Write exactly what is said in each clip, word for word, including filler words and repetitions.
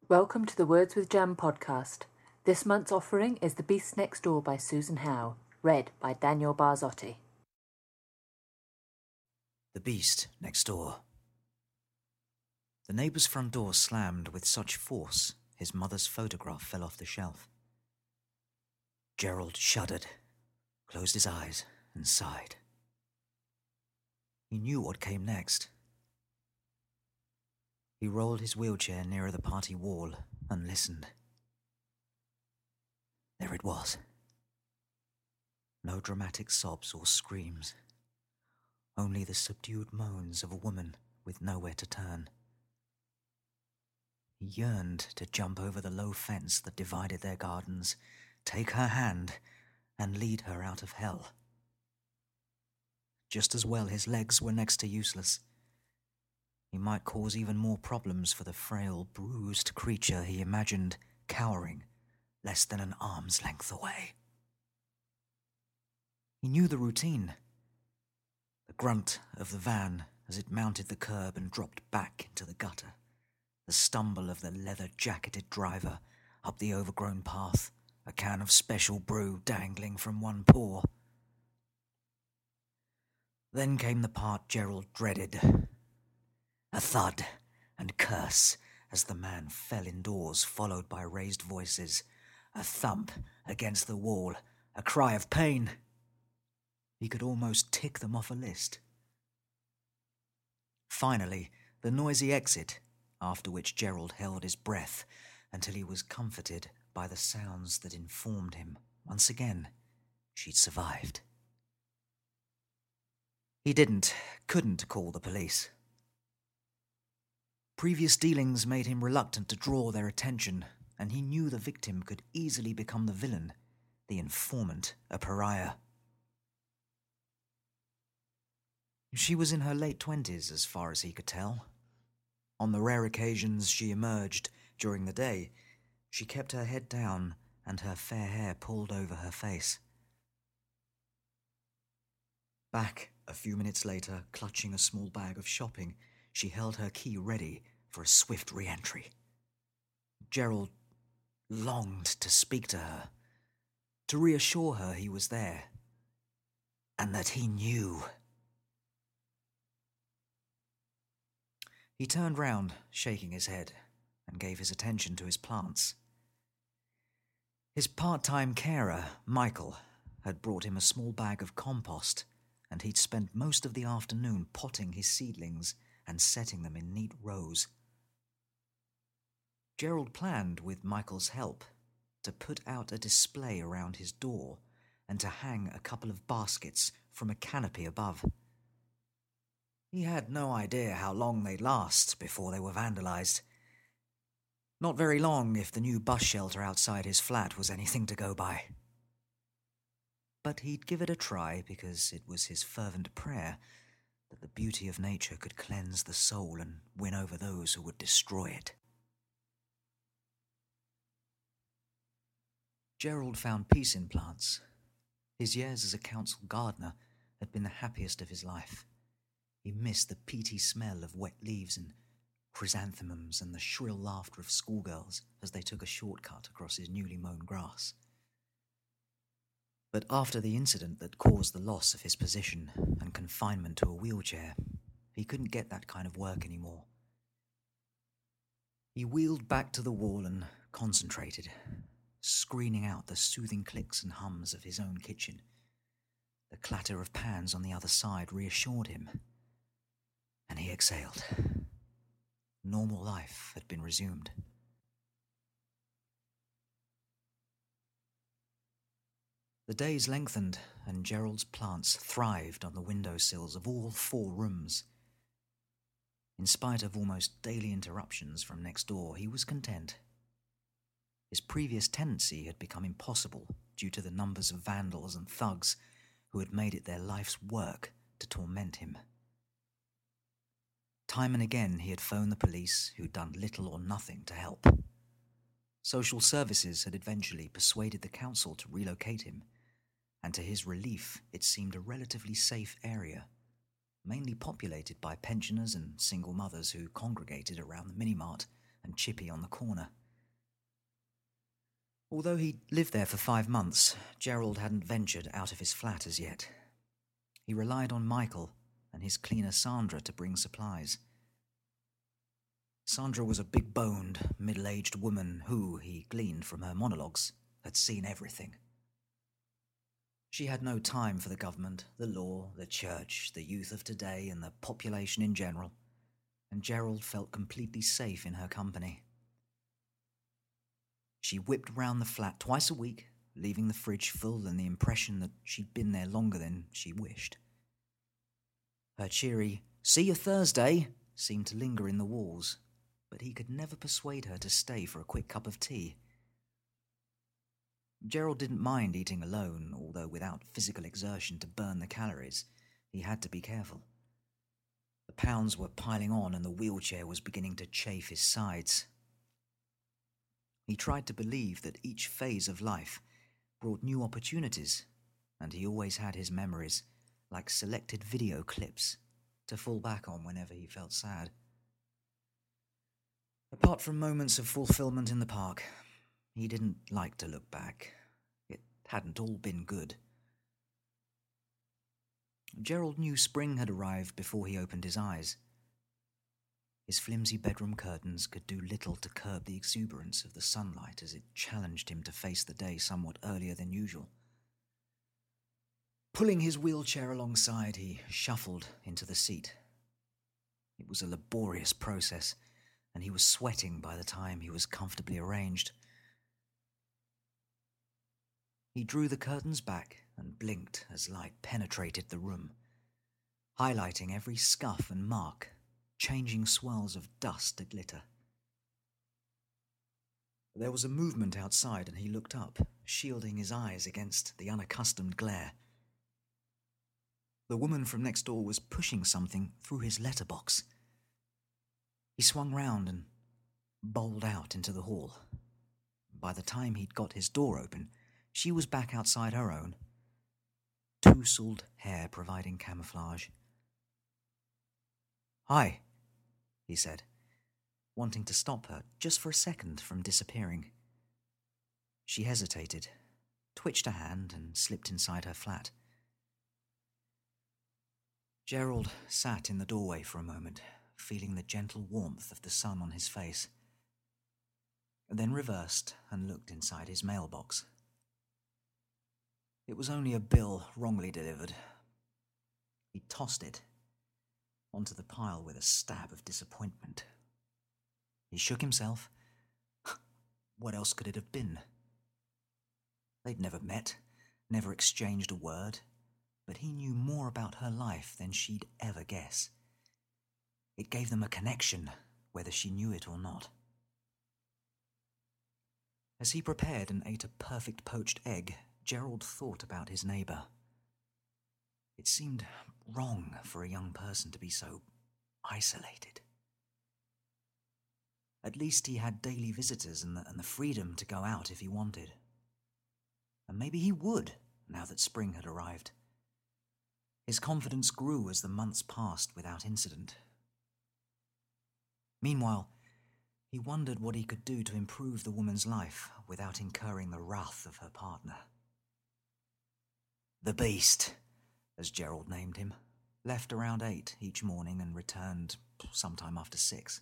Welcome to the Words with Jam podcast. This month's offering is The Beast Next Door by Susan Howe, read by Daniel Barzotti. The Beast Next Door. The neighbour's front door slammed with such force his mother's photograph fell off the shelf. Gerald shuddered, closed his eyes, and sighed. He knew what came next. He rolled his wheelchair nearer the party wall and listened. There it was. No dramatic sobs or screams. Only the subdued moans of a woman with nowhere to turn. He yearned to jump over the low fence that divided their gardens, take her hand, and lead her out of hell. Just as well his legs were next to useless. He might cause even more problems for the frail, bruised creature he imagined cowering less than an arm's length away. He knew the routine. The grunt of the van as it mounted the curb and dropped back into the gutter. The stumble of the leather-jacketed driver up the overgrown path, a can of special brew dangling from one paw. Then came the part Gerald dreaded. A thud and curse as the man fell indoors, followed by raised voices. A thump against the wall, a cry of pain. He could almost tick them off a list. Finally, the noisy exit, after which Gerald held his breath until he was comforted by the sounds that informed him, once again, she'd survived. He didn't, couldn't call the police. Previous dealings made him reluctant to draw their attention, and he knew the victim could easily become the villain, the informant, a pariah. She was in her late twenties, as far as he could tell. On the rare occasions she emerged during the day, she kept her head down and her fair hair pulled over her face. Back a few minutes later, clutching a small bag of shopping, she held her key ready for a swift re-entry. Gerald longed to speak to her, to reassure her he was there, and that he knew. He turned round, shaking his head, and gave his attention to his plants. His part-time carer, Michael, had brought him a small bag of compost, and he'd spent most of the afternoon potting his seedlings and setting them in neat rows. Gerald planned, with Michael's help, to put out a display around his door and to hang a couple of baskets from a canopy above. He had no idea how long they'd last before they were vandalized. Not very long if the new bus shelter outside his flat was anything to go by. But he'd give it a try because it was his fervent prayer that the beauty of nature could cleanse the soul and win over those who would destroy it. Gerald found peace in plants. His years as a council gardener had been the happiest of his life. He missed the peaty smell of wet leaves and chrysanthemums and the shrill laughter of schoolgirls as they took a shortcut across his newly mown grass. But after the incident that caused the loss of his position and confinement to a wheelchair, he couldn't get that kind of work anymore. He wheeled back to the wall and concentrated, screening out the soothing clicks and hums of his own kitchen. The clatter of pans on the other side reassured him, and he exhaled. Normal life had been resumed. The days lengthened, and Gerald's plants thrived on the windowsills of all four rooms. In spite of almost daily interruptions from next door, he was content. His previous tenancy had become impossible due to the numbers of vandals and thugs who had made it their life's work to torment him. Time and again he had phoned the police, who'd done little or nothing to help. Social services had eventually persuaded the council to relocate him, and to his relief it seemed a relatively safe area, mainly populated by pensioners and single mothers who congregated around the minimart and chippy on the corner. Although he'd lived there for five months, Gerald hadn't ventured out of his flat as yet. He relied on Michael and his cleaner Sandra to bring supplies. Sandra was a big-boned, middle-aged woman who, he gleaned from her monologues, had seen everything. She had no time for the government, the law, the church, the youth of today, and the population in general, and Gerald felt completely safe in her company. She whipped round the flat twice a week, leaving the fridge full and the impression that she'd been there longer than she wished. Her cheery, "See you Thursday," seemed to linger in the walls, but he could never persuade her to stay for a quick cup of tea. Gerald didn't mind eating alone, although without physical exertion to burn the calories, he had to be careful. The pounds were piling on and the wheelchair was beginning to chafe his sides. He tried to believe that each phase of life brought new opportunities, and he always had his memories, like selected video clips, to fall back on whenever he felt sad. Apart from moments of fulfillment in the park, he didn't like to look back. It hadn't all been good. Gerald knew spring had arrived before he opened his eyes. His flimsy bedroom curtains could do little to curb the exuberance of the sunlight as it challenged him to face the day somewhat earlier than usual. Pulling his wheelchair alongside, he shuffled into the seat. It was a laborious process, and he was sweating by the time he was comfortably arranged. He drew the curtains back and blinked as light penetrated the room, highlighting every scuff and mark, changing swirls of dust to glitter. There was a movement outside and he looked up, shielding his eyes against the unaccustomed glare. The woman from next door was pushing something through his letterbox. He swung round and bowled out into the hall. By the time he'd got his door open, she was back outside her own, tousled hair providing camouflage. "Hi," he said, wanting to stop her just for a second from disappearing. She hesitated, twitched a hand, and slipped inside her flat. Gerald sat in the doorway for a moment, feeling the gentle warmth of the sun on his face, then reversed and looked inside his mailbox. It was only a bill wrongly delivered. He tossed it onto the pile with a stab of disappointment. He shook himself. What else could it have been? They'd never met, never exchanged a word, but he knew more about her life than she'd ever guess. It gave them a connection, whether she knew it or not. As he prepared and ate a perfect poached egg, Gerald thought about his neighbour. It seemed wrong for a young person to be so isolated. At least he had daily visitors and the, and the freedom to go out if he wanted. And maybe he would, now that spring had arrived. His confidence grew as the months passed without incident. Meanwhile, he wondered what he could do to improve the woman's life without incurring the wrath of her partner. The Beast, as Gerald named him, left around eight each morning and returned sometime after six.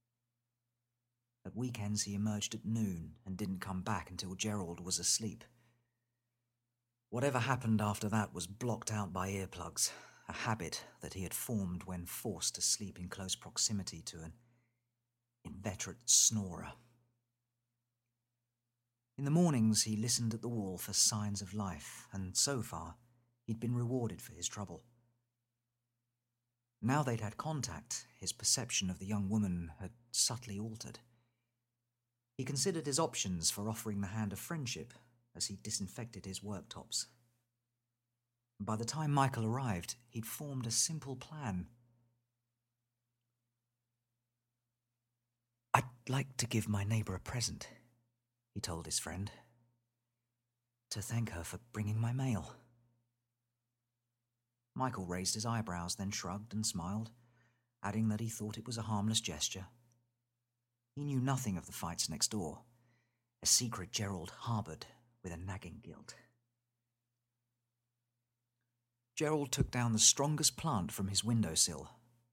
At weekends he emerged at noon and didn't come back until Gerald was asleep. Whatever happened after that was blocked out by earplugs, a habit that he had formed when forced to sleep in close proximity to an inveterate snorer. In the mornings he listened at the wall for signs of life, and so far he'd been rewarded for his trouble. Now they'd had contact, his perception of the young woman had subtly altered. He considered his options for offering the hand of friendship as he disinfected his worktops. By the time Michael arrived, he'd formed a simple plan. "I'd like to give my neighbour a present," he told his friend, "to thank her for bringing my mail." Michael raised his eyebrows, then shrugged and smiled, adding that he thought it was a harmless gesture. He knew nothing of the fights next door, a secret Gerald harboured with a nagging guilt. Gerald took down the strongest plant from his windowsill.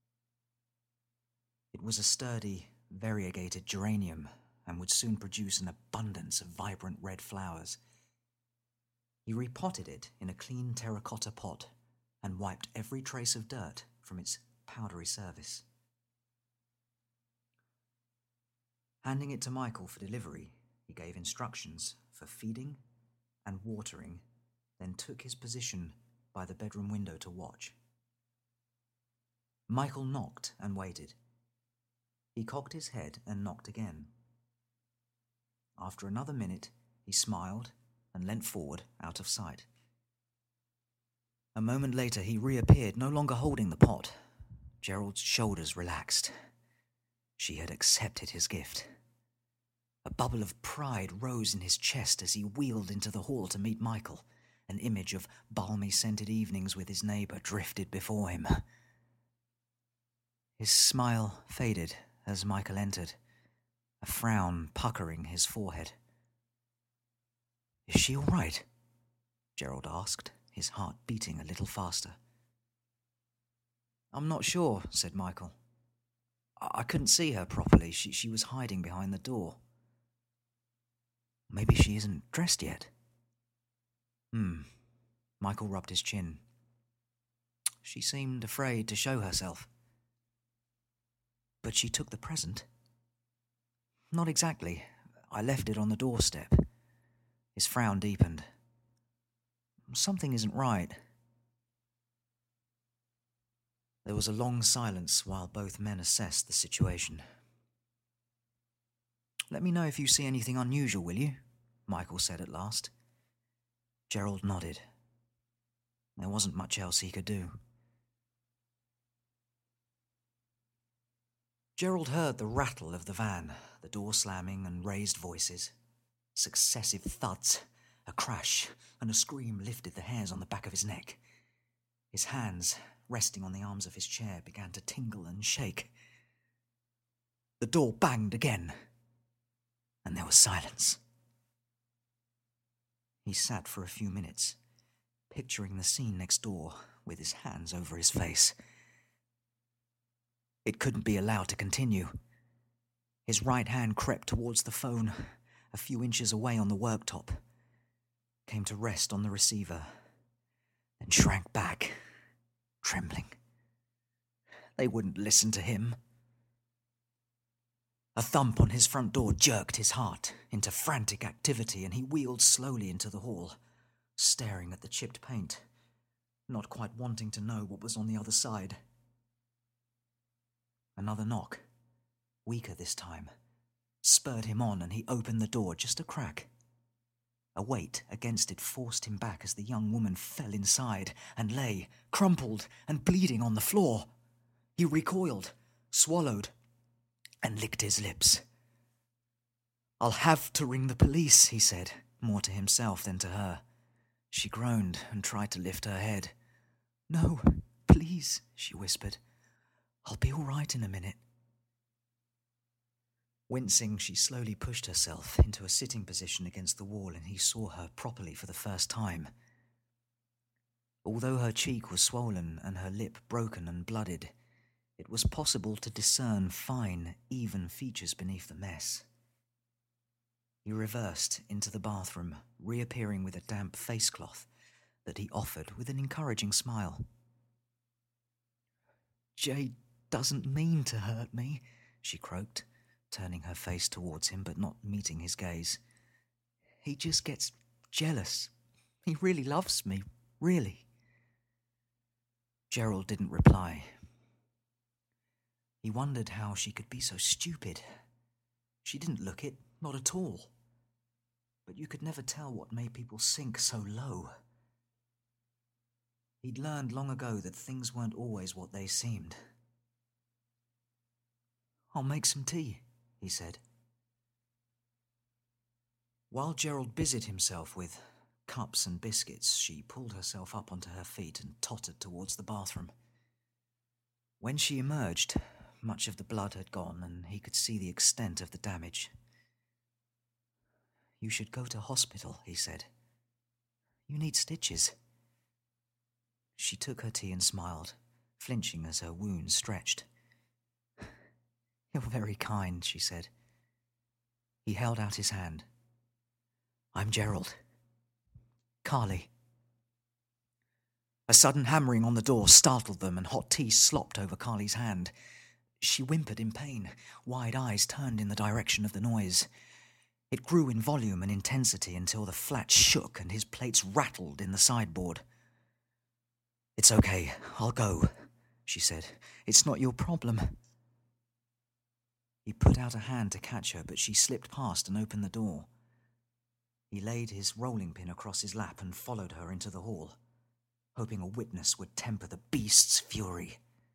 It was a sturdy, variegated geranium and would soon produce an abundance of vibrant red flowers. He repotted it in a clean terracotta pot and wiped every trace of dirt from its powdery surface. Handing it to Michael for delivery, he gave instructions for feeding and watering, then took his position by the bedroom window to watch. Michael knocked and waited. He cocked his head and knocked again. After another minute, he smiled and leant forward out of sight. A moment later, he reappeared, no longer holding the pot. Gerald's shoulders relaxed. She had accepted his gift. A bubble of pride rose in his chest as he wheeled into the hall to meet Michael. An image of balmy-scented evenings with his neighbour drifted before him. His smile faded as Michael entered, a frown puckering his forehead. "Is she all right?" Gerald asked, his heart beating a little faster. "I'm not sure," said Michael. I, I couldn't see her properly. She, she was hiding behind the door. Maybe she isn't dressed yet. Hmm. Michael rubbed his chin. She seemed afraid to show herself. But she took the present. Not exactly. I left it on the doorstep. His frown deepened. Something isn't right. There was a long silence while both men assessed the situation. "Let me know if you see anything unusual, will you?" Michael said at last. Gerald nodded. There wasn't much else he could do. Gerald heard the rattle of the van, the door slamming and raised voices. Successive thuds, a crash, and a scream lifted the hairs on the back of his neck. His hands, resting on the arms of his chair, began to tingle and shake. The door banged again, and there was silence. He sat for a few minutes, picturing the scene next door with his hands over his face. It couldn't be allowed to continue. His right hand crept towards the phone, a few inches away on the worktop, came to rest on the receiver, then shrank back, trembling. They wouldn't listen to him. A thump on his front door jerked his heart into frantic activity, and he wheeled slowly into the hall, staring at the chipped paint, not quite wanting to know what was on the other side. Another knock, weaker this time, spurred him on, and he opened the door just a crack. A weight against it forced him back as the young woman fell inside and lay, crumpled and bleeding on the floor. He recoiled, swallowed, and licked his lips. "I'll have to ring the police," he said, more to himself than to her. She groaned and tried to lift her head. "No, please," she whispered. "I'll be all right in a minute." Wincing, she slowly pushed herself into a sitting position against the wall, and he saw her properly for the first time. Although her cheek was swollen and her lip broken and blooded, it was possible to discern fine, even features beneath the mess. He reversed into the bathroom, reappearing with a damp face cloth that he offered with an encouraging smile. "Jay doesn't mean to hurt me," she croaked, turning her face towards him but not meeting his gaze. "He just gets jealous. He really loves me, really." Gerald didn't reply. He wondered how she could be so stupid. She didn't look it, not at all. But you could never tell what made people sink so low. He'd learned long ago that things weren't always what they seemed. "I'll make some tea," he said. While Gerald busied himself with cups and biscuits, she pulled herself up onto her feet and tottered towards the bathroom. When she emerged, Much of the blood had gone, and he could see the extent of the damage. "You should go to hospital," he said. "You need stitches." She took her tea and smiled, flinching as her wound stretched. "You're very kind," she said. He held out his hand. "I'm Gerald. Carly." A sudden hammering on the door startled them, and hot tea slopped over Carly's hand. She whimpered in pain, wide eyes turned in the direction of the noise. It grew in volume and intensity until the flat shook and his plates rattled in the sideboard. "It's okay, I'll go," she said. "It's not your problem." He put out a hand to catch her, but she slipped past and opened the door. He laid his rolling pin across his lap and followed her into the hall, hoping a witness would temper the beast's fury.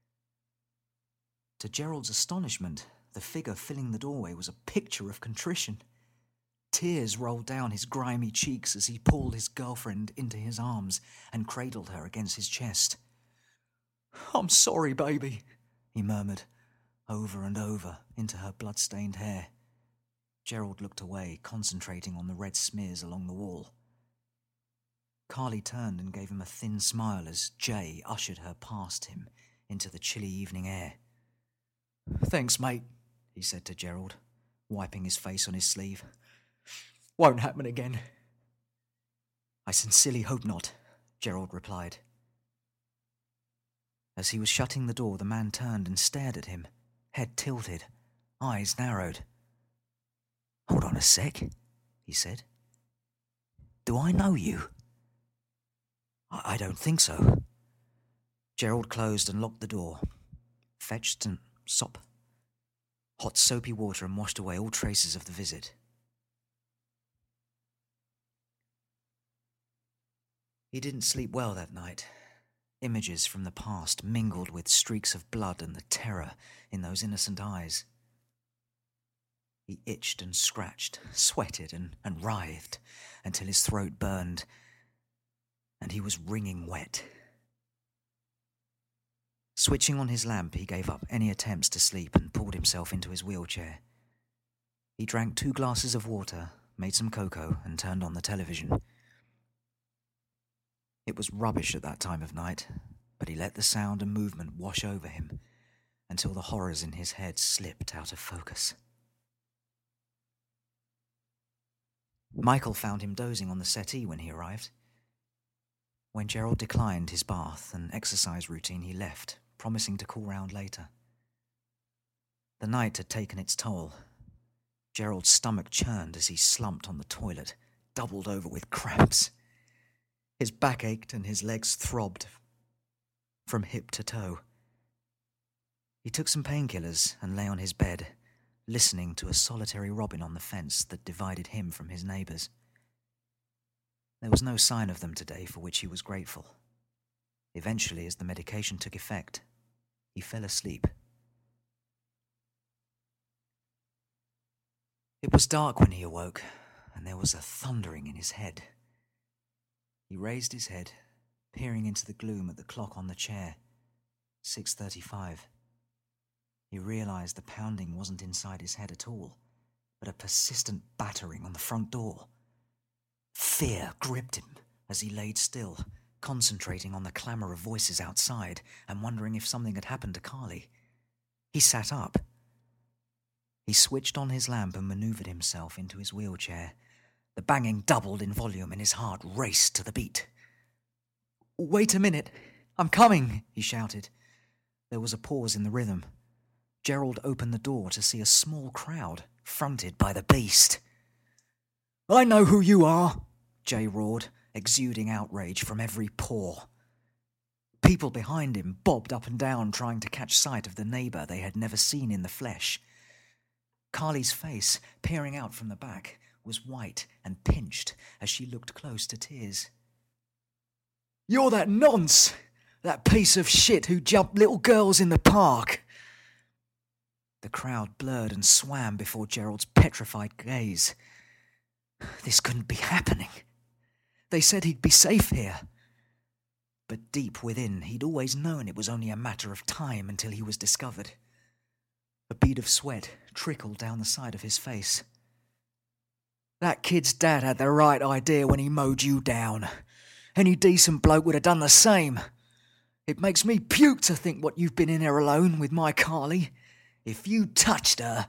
To Gerald's astonishment, the figure filling the doorway was a picture of contrition. Tears rolled down his grimy cheeks as he pulled his girlfriend into his arms and cradled her against his chest. "I'm sorry, baby," he murmured, over and over into her blood-stained hair. Gerald looked away, concentrating on the red smears along the wall. Carly turned and gave him a thin smile as Jay ushered her past him into the chilly evening air. "Thanks, mate," he said to Gerald, wiping his face on his sleeve. "Won't happen again." "I sincerely hope not," Gerald replied. As he was shutting the door, the man turned and stared at him, head tilted, eyes narrowed. "Hold on a sec," he said. "Do I know you?" I, I don't think so." Gerald closed and locked the door, fetched some sop, hot soapy water, and washed away all traces of the visit. He didn't sleep well that night. Images from the past mingled with streaks of blood and the terror in those innocent eyes. He itched and scratched, sweated and, and writhed until his throat burned, and he was wringing wet. Switching on his lamp, he gave up any attempts to sleep and pulled himself into his wheelchair. He drank two glasses of water, made some cocoa, and turned on the television. It was rubbish at that time of night, but he let the sound and movement wash over him until the horrors in his head slipped out of focus. Michael found him dozing on the settee when he arrived. When Gerald declined his bath and exercise routine, he left, promising to call round later. The night had taken its toll. Gerald's stomach churned as he slumped on the toilet, doubled over with cramps. His back ached and his legs throbbed from hip to toe. He took some painkillers and lay on his bed, listening to a solitary robin on the fence that divided him from his neighbours. There was no sign of them today, for which he was grateful. Eventually, as the medication took effect, he fell asleep. It was dark when he awoke, and there was a thundering in his head. He raised his head, peering into the gloom at the clock on the chair. six thirty-five. He realised the pounding wasn't inside his head at all, but a persistent battering on the front door. Fear gripped him as he laid still, concentrating on the clamour of voices outside and wondering if something had happened to Carly. He sat up. He switched on his lamp and manoeuvred himself into his wheelchair. The banging doubled in volume and his heart raced to the beat. "Wait a minute, I'm coming," he shouted. There was a pause in the rhythm. Gerald opened the door to see a small crowd fronted by the beast. "I know who you are," Jay roared, exuding outrage from every pore. People behind him bobbed up and down, trying to catch sight of the neighbour they had never seen in the flesh. Carly's face, peering out from the back, was white and pinched as she looked close to tears. "You're that nonce! That piece of shit who jumped little girls in the park!" The crowd blurred and swam before Gerald's petrified gaze. This couldn't be happening. They said he'd be safe here. But deep within, he'd always known it was only a matter of time until he was discovered. A bead of sweat trickled down the side of his face. That kid's dad had the right idea when he mowed you down. Any decent bloke would have done the same. It makes me puke to think what you've been in here alone with my Carly. If you touched her...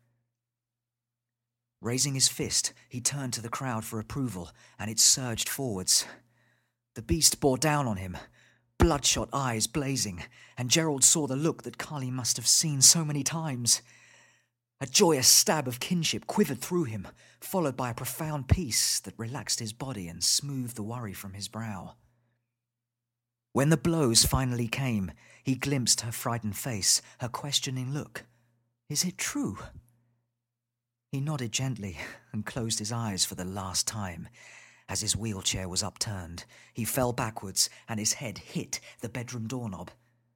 Raising his fist, he turned to the crowd for approval, and it surged forwards. The beast bore down on him, bloodshot eyes blazing, and Gerald saw the look that Carly must have seen so many times. A joyous stab of kinship quivered through him, followed by a profound peace that relaxed his body and smoothed the worry from his brow. When the blows finally came, he glimpsed her frightened face, her questioning look. Is it true? He nodded gently and closed his eyes for the last time. As his wheelchair was upturned, he fell backwards and his head hit the bedroom doorknob.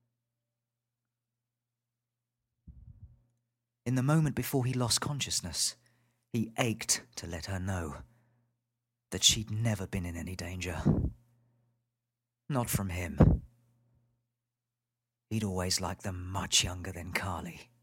In the moment before he lost consciousness, he ached to let her know that she'd never been in any danger. Not from him. He'd always liked them much younger than Carly.